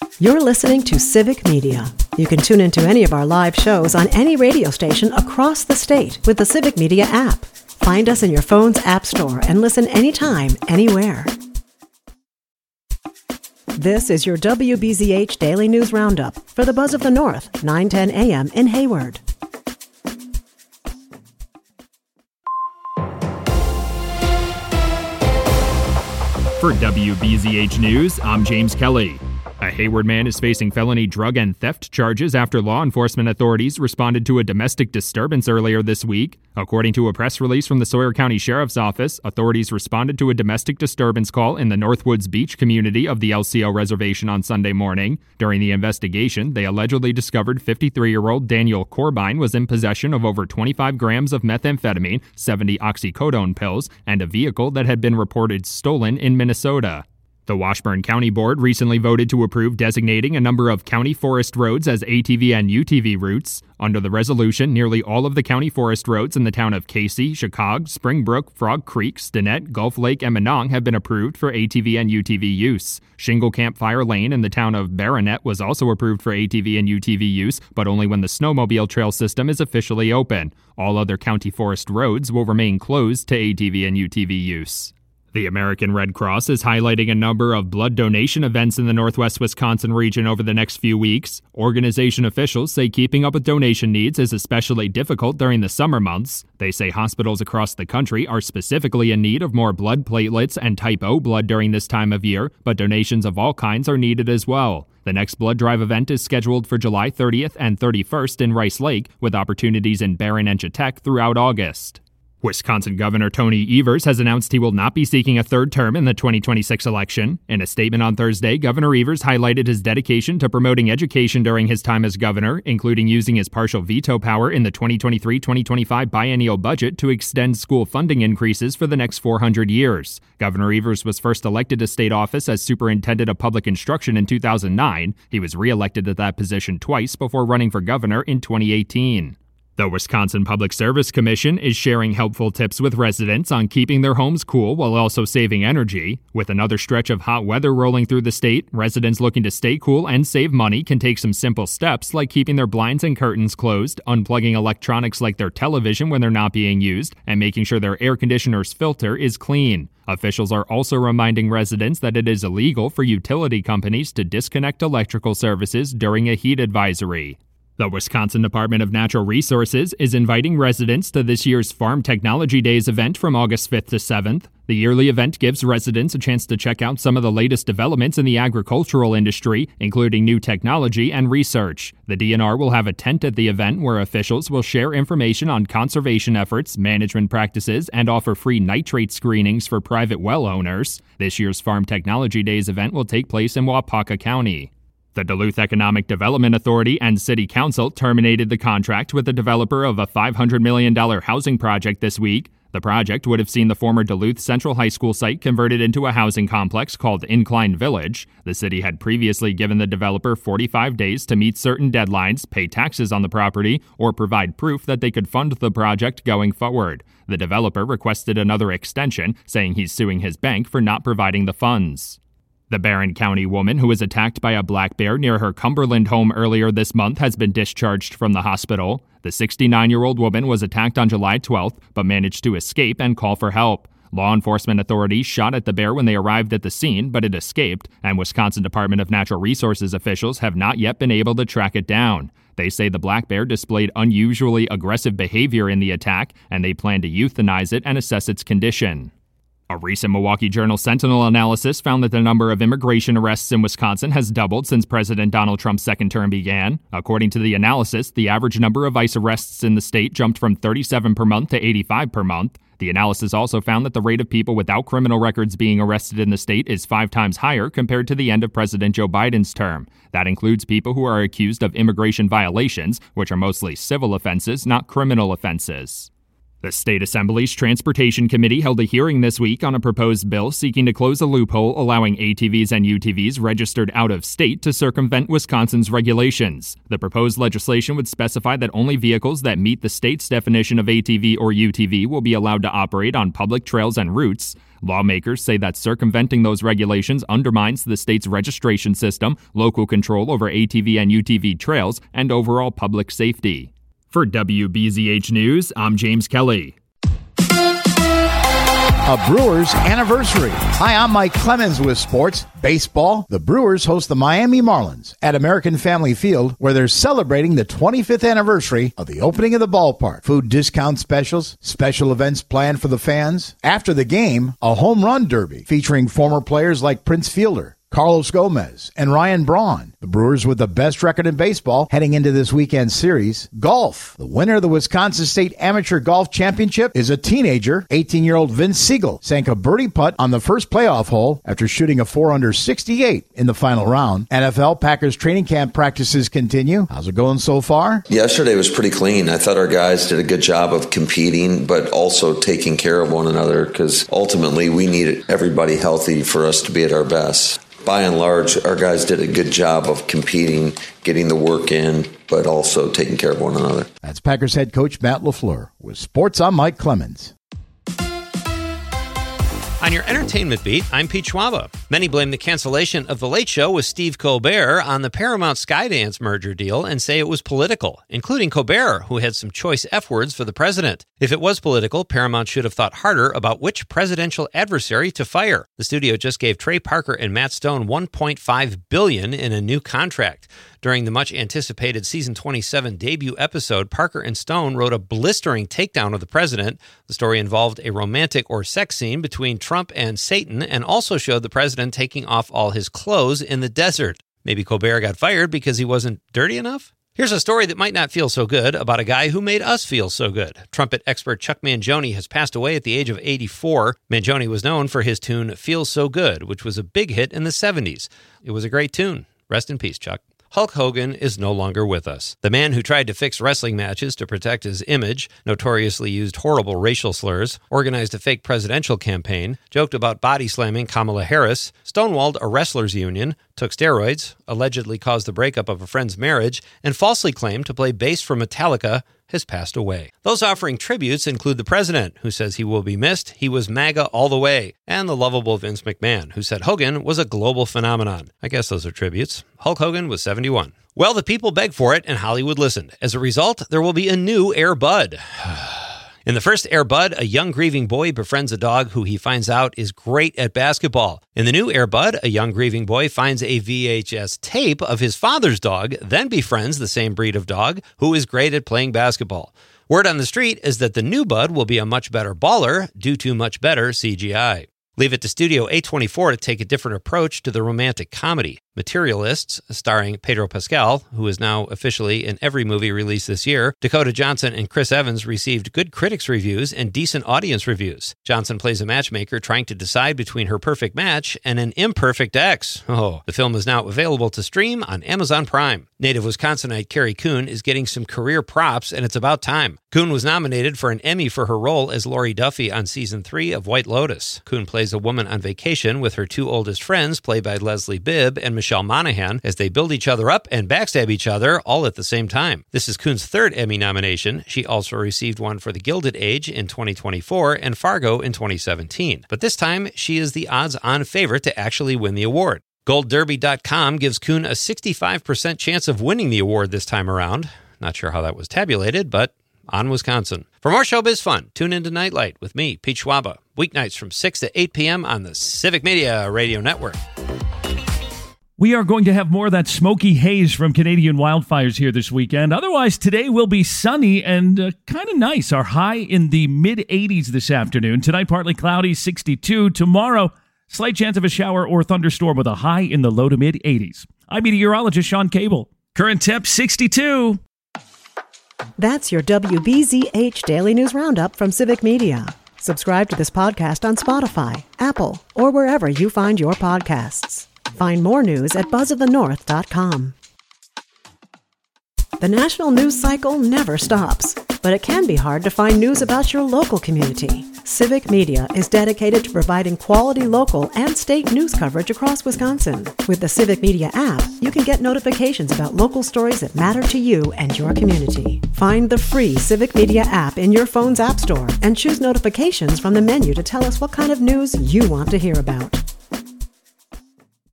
You're listening to Civic Media. You can tune into any of our live shows on any radio station across the state with the Civic Media app. Find us in your phone's app store and listen anytime, anywhere. This is your WBZH Daily News Roundup for the Buzz of the North, 9:10 a.m. in Hayward. For WBZH News, I'm James Kelly. A Hayward man is facing felony drug and theft charges after law enforcement authorities responded to a domestic disturbance earlier this week. According to a press release from the Sawyer County Sheriff's Office, authorities responded to a domestic disturbance call in the Northwoods Beach community of the LCO reservation on Sunday morning. During the investigation, they allegedly discovered 53-year-old Daniel Corbine was in possession of over 25 grams of methamphetamine, 70 oxycodone pills, and a vehicle that had been reported stolen in Minnesota. The Washburn County Board recently voted to approve designating a number of county forest roads as ATV and UTV routes. Under the resolution, nearly all of the county forest roads in the town of Casey, Chicago, Springbrook, Frog Creek, Stinnett, Gulf Lake, and Monong have been approved for ATV and UTV use. Shingle Campfire Lane in the town of Baronet was also approved for ATV and UTV use, but only when the snowmobile trail system is officially open. All other county forest roads will remain closed to ATV and UTV use. The American Red Cross is highlighting a number of blood donation events in the Northwest Wisconsin region over the next few weeks. Organization officials say keeping up with donation needs is especially difficult during the summer months. They say hospitals across the country are specifically in need of more blood platelets and type O blood during this time of year, but donations of all kinds are needed as well. The next blood drive event is scheduled for July 30th and 31st in Rice Lake, with opportunities in Barron and Chautauqua throughout August. Wisconsin Governor Tony Evers has announced he will not be seeking a third term in the 2026 election. In a statement on Thursday, Governor Evers highlighted his dedication to promoting education during his time as governor, including using his partial veto power in the 2023-2025 biennial budget to extend school funding increases for the next 400 years. Governor Evers was first elected to state office as superintendent of public instruction in 2009. He was re-elected to that position twice before running for governor in 2018. The Wisconsin Public Service Commission is sharing helpful tips with residents on keeping their homes cool while also saving energy. With another stretch of hot weather rolling through the state, residents looking to stay cool and save money can take some simple steps like keeping their blinds and curtains closed, unplugging electronics like their television when they're not being used, and making sure their air conditioner's filter is clean. Officials are also reminding residents that it is illegal for utility companies to disconnect electrical services during a heat advisory. The Wisconsin Department of Natural Resources is inviting residents to this year's Farm Technology Days event from August 5th to 7th. The yearly event gives residents a chance to check out some of the latest developments in the agricultural industry, including new technology and research. The DNR will have a tent at the event where officials will share information on conservation efforts, management practices, and offer free nitrate screenings for private well owners. This year's Farm Technology Days event will take place in Waupaca County. The Duluth Economic Development Authority and City Council terminated the contract with the developer of a $500 million housing project this week. The project would have seen the former Duluth Central High School site converted into a housing complex called Incline Village. The city had previously given the developer 45 days to meet certain deadlines, pay taxes on the property, or provide proof that they could fund the project going forward. The developer requested another extension, saying he's suing his bank for not providing the funds. The Barron County woman who was attacked by a black bear near her Cumberland home earlier this month has been discharged from the hospital. The 69-year-old woman was attacked on July 12th, but managed to escape and call for help. Law enforcement authorities shot at the bear when they arrived at the scene, but it escaped, and Wisconsin Department of Natural Resources officials have not yet been able to track it down. They say the black bear displayed unusually aggressive behavior in the attack, and they plan to euthanize it and assess its condition. A recent Milwaukee Journal Sentinel analysis found that the number of immigration arrests in Wisconsin has doubled since President Donald Trump's second term began. According to the analysis, the average number of ICE arrests in the state jumped from 37 per month to 85 per month. The analysis also found that the rate of people without criminal records being arrested in the state is 5 times higher compared to the end of President Joe Biden's term. That includes people who are accused of immigration violations, which are mostly civil offenses, not criminal offenses. The State Assembly's Transportation Committee held a hearing this week on a proposed bill seeking to close a loophole allowing ATVs and UTVs registered out of state to circumvent Wisconsin's regulations. The proposed legislation would specify that only vehicles that meet the state's definition of ATV or UTV will be allowed to operate on public trails and routes. Lawmakers say that circumventing those regulations undermines the state's registration system, local control over ATV and UTV trails, and overall public safety. For WBZH News, I'm James Kelly. A Brewers anniversary. Hi, I'm Mike Clemens with sports. Baseball. The Brewers host the Miami Marlins at American Family Field, where they're celebrating the 25th anniversary of the opening of the ballpark. Food discount specials, special events planned for the fans. After the game, a home run derby featuring former players like Prince Fielder, Carlos Gomez, and Ryan Braun. The Brewers with the best record in baseball heading into this weekend series. Golf. The winner of the Wisconsin State Amateur Golf Championship is a teenager. 18-year-old Vince Siegel sank a birdie putt on the first playoff hole after shooting a 4-under 68 in the final round. NFL Packers training camp practices continue. How's it going so far? Yesterday was pretty clean. I thought our guys did a good job of competing, but also taking care of one another, because ultimately we need everybody healthy for us to be at our best. By and large, our guys did a good job of competing, getting the work in, but also taking care of one another. That's Packers head coach Matt LaFleur. With sports, I'm Mike Clemens. On your entertainment beat, I'm Pete Schwaba. Many blame the cancellation of The Late Show with Steve Colbert on the Paramount Skydance merger deal and say it was political, including Colbert, who had some choice F-words for the president. If it was political, Paramount should have thought harder about which presidential adversary to fire. The studio just gave Trey Parker and Matt Stone $1.5 billion in a new contract. During the much-anticipated Season 27 debut episode, Parker and Stone wrote a blistering takedown of the president. The story involved a romantic or sex scene between Trump and Satan and also showed the president taking off all his clothes in the desert. Maybe Colbert got fired because he wasn't dirty enough? Here's a story that might not feel so good about a guy who made us feel so good. Trumpet expert Chuck Mangione has passed away at the age of 84. Mangione was known for his tune Feels So Good, which was a big hit in the 70s. It was a great tune. Rest in peace, Chuck. Hulk Hogan is no longer with us. The man who tried to fix wrestling matches to protect his image, notoriously used horrible racial slurs, organized a fake presidential campaign, joked about body slamming Kamala Harris, stonewalled a wrestlers' union, took steroids, allegedly caused the breakup of a friend's marriage, and falsely claimed to play bass for Metallica, has passed away. Those offering tributes include the president, who says he will be missed, he was MAGA all the way, and the lovable Vince McMahon, who said Hogan was a global phenomenon. I guess those are tributes. Hulk Hogan was 71. Well, the people begged for it, and Hollywood listened. As a result, there will be a new Air Bud. In the first Air Bud, a young grieving boy befriends a dog who he finds out is great at basketball. In the new Air Bud, a young grieving boy finds a VHS tape of his father's dog, then befriends the same breed of dog who is great at playing basketball. Word on the street is that the new Bud will be a much better baller due to much better CGI. Leave it to Studio A24 to take a different approach to the romantic comedy. Materialists, starring Pedro Pascal, who is now officially in every movie released this year, Dakota Johnson and Chris Evans received good critics' reviews and decent audience reviews. Johnson plays a matchmaker trying to decide between her perfect match and an imperfect ex. Oh, the film is now available to stream on Amazon Prime. Native Wisconsinite Carrie Coon is getting some career props, and it's about time. Coon was nominated for an Emmy for her role as Lori Duffy on Season 3 of White Lotus. Coon plays a woman on vacation with her two oldest friends, played by Leslie Bibb and Michelle Monaghan, as they build each other up and backstab each other all at the same time. This is Coon's third Emmy nomination. She also received one for The Gilded Age in 2024 and Fargo in 2017. But this time, she is the odds-on favorite to actually win the award. GoldDerby.com gives Coon a 65% chance of winning the award this time around. Not sure how that was tabulated, but on Wisconsin. For more showbiz fun, tune into Nightlight with me, Pete Schwaba, weeknights from 6 to 8 p.m. on the Civic Media Radio Network. We are going to have more of that smoky haze from Canadian wildfires here this weekend. Otherwise, today will be sunny and kind of nice. Our high in the mid-80s this afternoon. Tonight, partly cloudy, 62. Tomorrow, slight chance of a shower or thunderstorm with a high in the low to mid-80s. I'm meteorologist Sean Cable. Current temp, 62. That's your WBZH Daily News Roundup from Civic Media. Subscribe to this podcast on Spotify, Apple, or wherever you find your podcasts. Find more news at buzzofthenorth.com. The national news cycle never stops. but it can be hard to find news about your local community. Civic Media is dedicated to providing quality local and state news coverage across Wisconsin. With the Civic Media app, you can get notifications about local stories that matter to you and your community. Find the free Civic Media app in your phone's app store and choose notifications from the menu to tell us what kind of news you want to hear about.